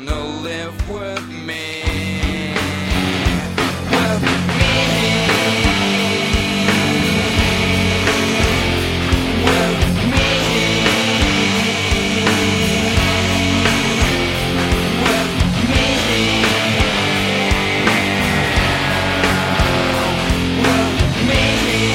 wanna live with me? With me. With me. With me. With me.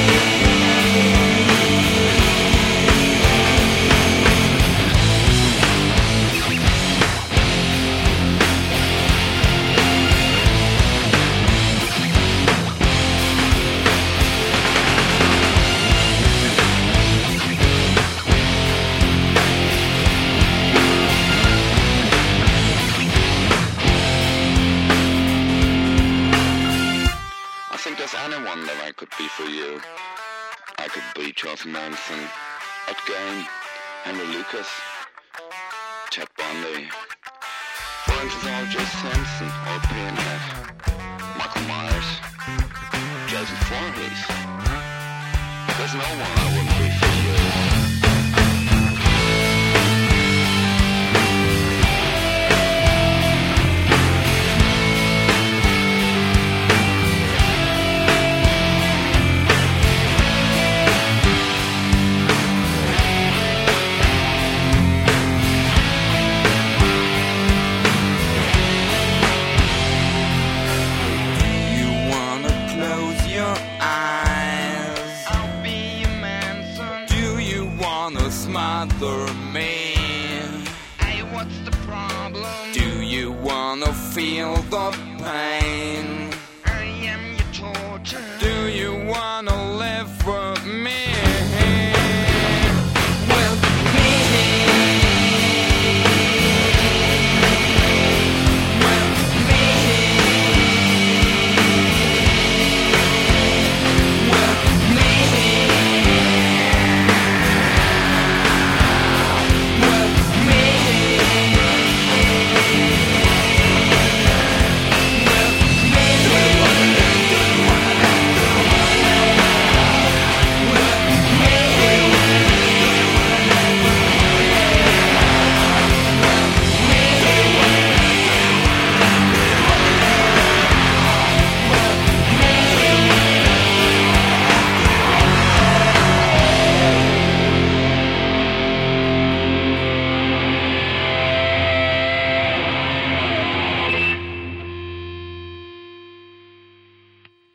I think there's anyone that I could be for you. I could be Charles Manson, Ed Gein, Henry Lucas, Ted Bundy, for instance, O.J. Simpson, or Pinhead, Michael Myers, Jason Voorhees. There's no one I wouldn't be for you. Smother me. Hey, what's the problem? Do you wanna feel the pain?